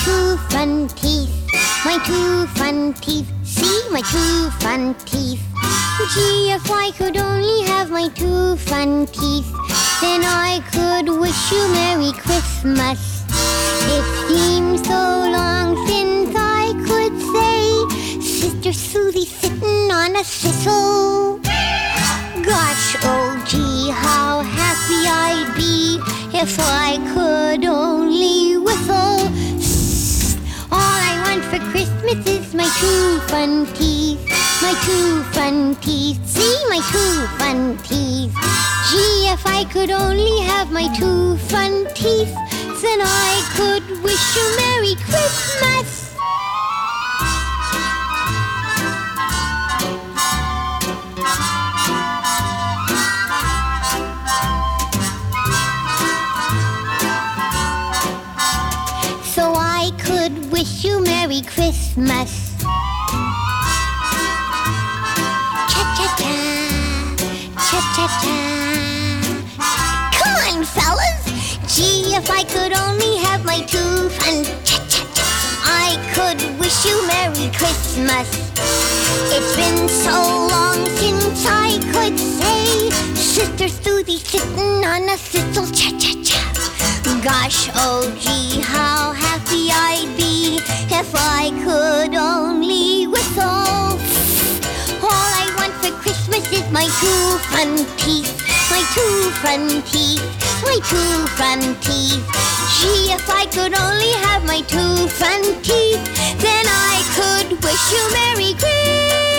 two front teeth, my two front teeth. See my two front teeth. Gee, if I could only have my two front teeth, then I could wish you Merry Christmas. It seems so long since I could say Sister Susie sitting on a thistle. Gosh, oh gee, how happy I'd be if I could only whistle. All I want for Christmas is my two front teeth, my two front teeth. See my two front teeth. Gee, if I could only have my two front teeth, then I could wish you Merry Christmas. So I could wish you Merry Christmas. Cha-cha-cha, cha-cha-cha. Come on, fellas. Gee, if I could only have my two front cha-cha-cha, I could wish you Merry Christmas. It's been so long since I could say Sister Susie sitting on a thistle cha-cha-cha. Gosh, oh gee, how happy I'd be if I could only whistle. All I want for Christmas is my two front teeth, my two front teeth, my two front teeth. Gee, if I could only have my two front teeth, then I could wish you Merry Christmas.